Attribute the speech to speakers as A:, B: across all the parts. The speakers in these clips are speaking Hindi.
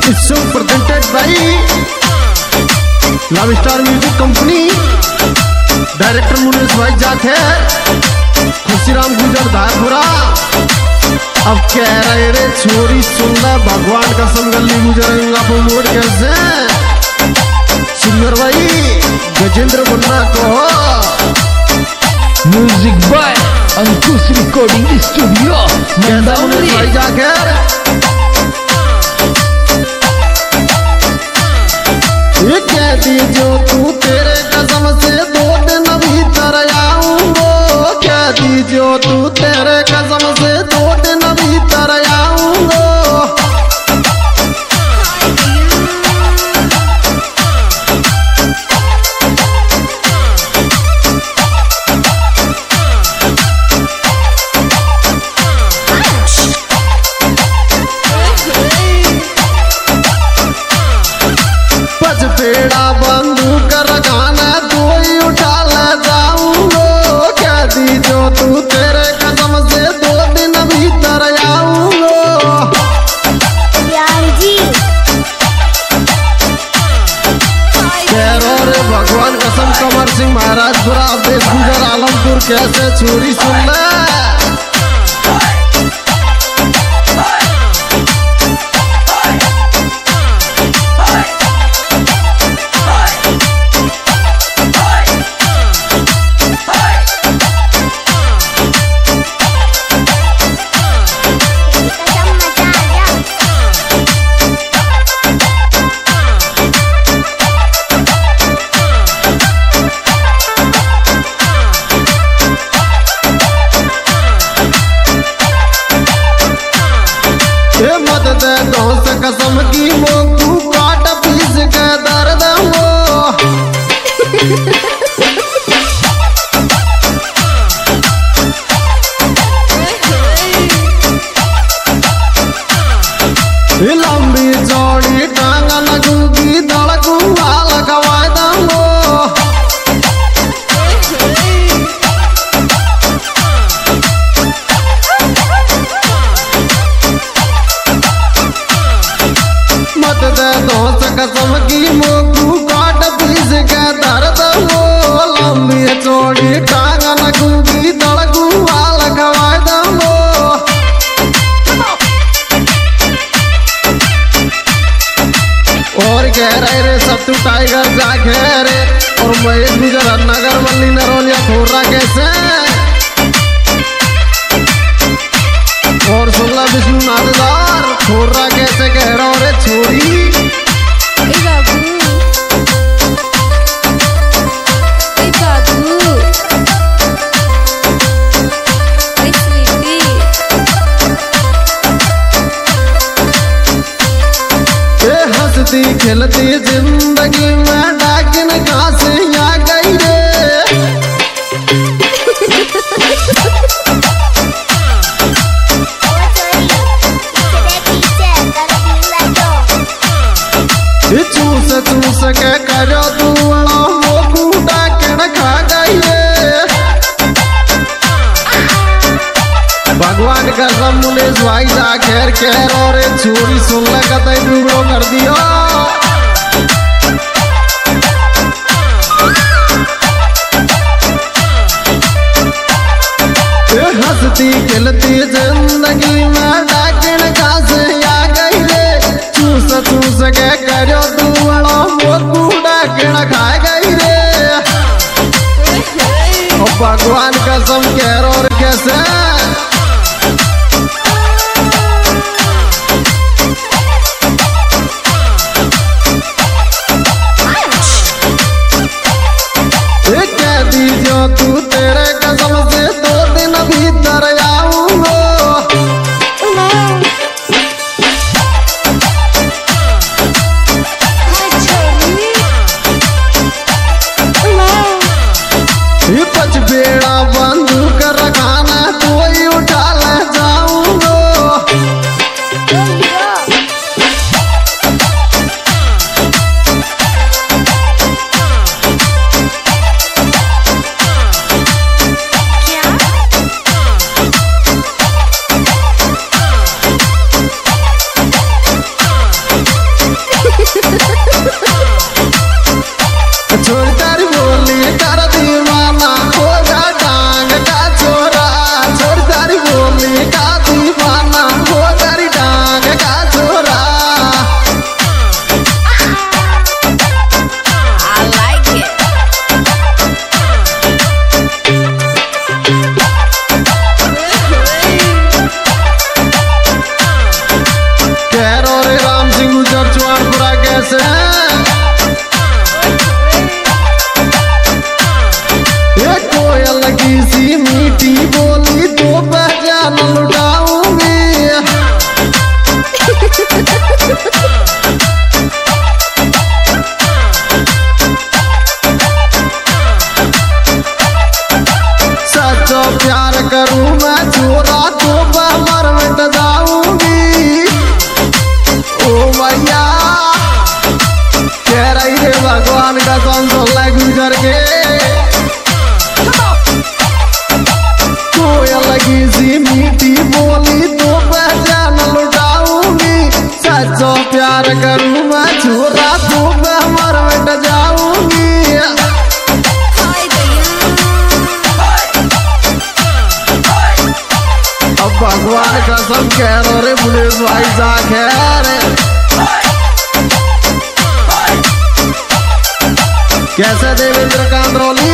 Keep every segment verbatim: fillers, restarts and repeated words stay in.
A: It's so presented by Love Star Music Company. Director Munis भाई जाखेर, खुशीराम गुजर धारपुरा। अब कह रहे रे छोरी सुनना भगवान का संगली गुजरेगा मोड़ कैसे। सिंगर भाई गजेंद्र मुन्ना को
B: music by Ankush recording studio
A: Munis भाई जाखेर। ये कहती जो तू तेरे कसम से दो दिन भीतर आऊंगो, कहती जो तू तेरे कसम से दो दिन भीतर आऊंगो। पेड़ा बंदूक रखाना तू ही उठा ले जाऊंगो, कहती जो तू तेरे कसम से दो दिन भीतर आऊंगो।
C: यार जी
A: रे भगवान कसम कमर सिंह महाराजपुरा देश गुजर आलमपुर कैसे छोरी सुन ले। मत दे दोस्त कसम की मोकू काट पीस के दर्द हो। लंबी चौड़ी टांग लगूगी धड़कूंगा लगवा दूंगो। मत दे दोस्त कसम की मोकू काट पीस के दर्द हो। लंबी चौड़ी टांग लगूगी धड़कूंगा लगवा दूंगो। और कह रहे रे सब तू टाइगर जाके रे और महेश गुजर नगर मल्ली नरोलिया थोड़ा कैसे। और सुनला विष्णु नादेदार थोड़ा कैसे कह रहा रे छोरी। हंसती खिलती जिंदगी में डाकिन कहाँ से आ गई रे। चूस चूस के करो तू मोकू डाकिन खा गई रे। भगवान का सब मुनीस भाई जाखेर कह रो रे छोरी सुन ले कतई डूबो कर दियो। हंसती खिलती जिंदगी में डाकिन कहाँ से आ गई रे। चूस चूस के करो तू मोकू डाकिन खा गई रे। भगवान कसम कह रो रे कैसे। कहती जो तू तेरे कसम से दो दिन भीतर आऊंगो। पच बेड़ा बंदूक ओ भैया कह रही रे भगवान का कौन सोलह गुजर के कोई लगी सी मीठी बोली तो पहचान लुटाऊंगी सच्चो प्यार करूं मैं छोरा तो मैं मर मिट जाऊंगी। अब भगवान कसम कह रो रे पुलिस भाई जा खैर कैसे देवेंद्र कांद्रोली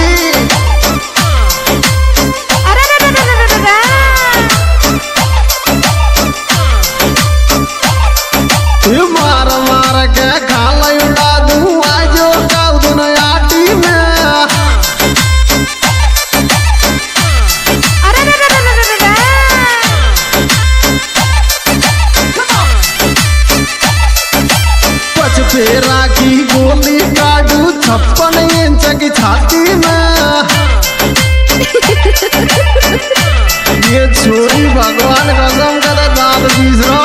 A: मार मार के खाला उड़ा दूं आजो काउ दुनिया आटी में पचपेरा की गोली काटू छप्पन इंच की छाती में ये छोरी भगवान कसम करे दांत पीस रहा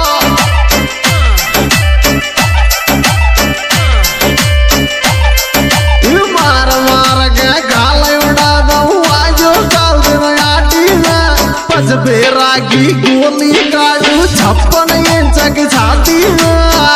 A: मार मार के गाले उड़ा दूं आजो काल दिन आटी में पचपेरा की गोली काटू छप्पन इंच की छाती में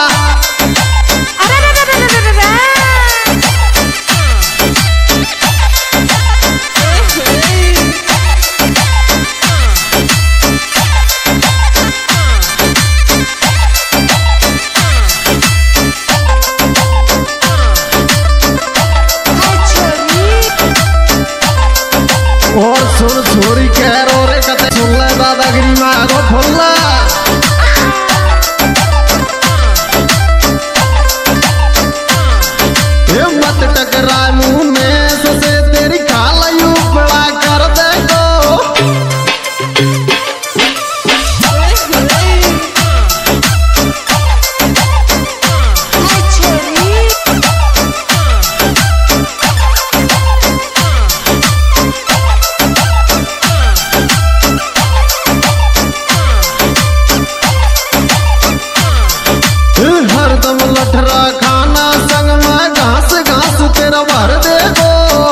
A: और सुन छोरी कह रो रे कते सुन ले दादागिरी मारो फुल्ला ये मत टकरा मुंह में से तेरी खाला यूं बड़ा कर देगो हरदम लठरा खाना संग में घास घास तेरा भर देगो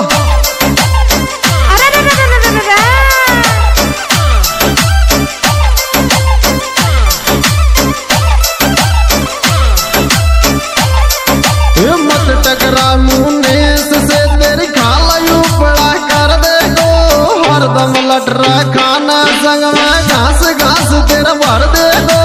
A: मत टकरा मुन्ने से तेरी खाला यूं बड़ा कर देगो हरदम लठरा खाना संग में घास घास तेरा भर देगो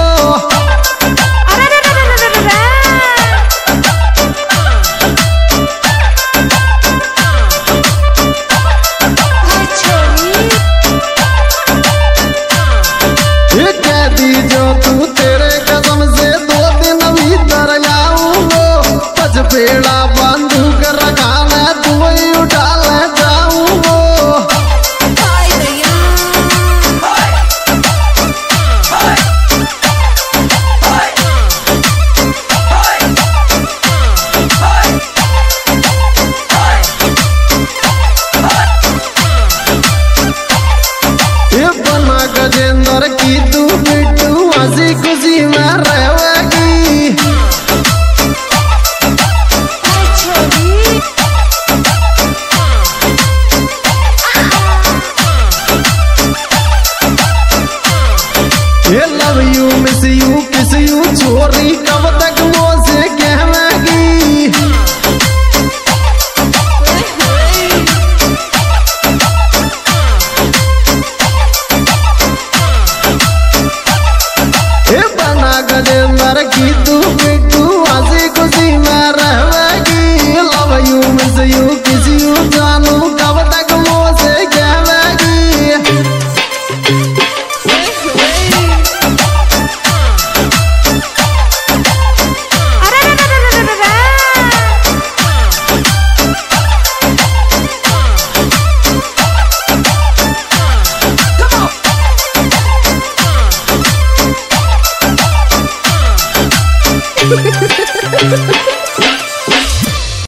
A: जो तू तेरे कदम से दो दिन भीतर आऊंगो पचपेड़ा बंदूक रखा मैं तू ही उठा ले जाऊंगो ये बना गजेंद्र की तू बिट्टू हंसी खुशी में रहेगी ये love you miss you kiss you छोरी कब तक मुझसे कहवेगी गजेंद्र की तू बिट्टू हंसी खुशी में रहेगी love you miss you kiss you जानू कब तक मुझसे कहवेगी
B: Ha ha ha ha!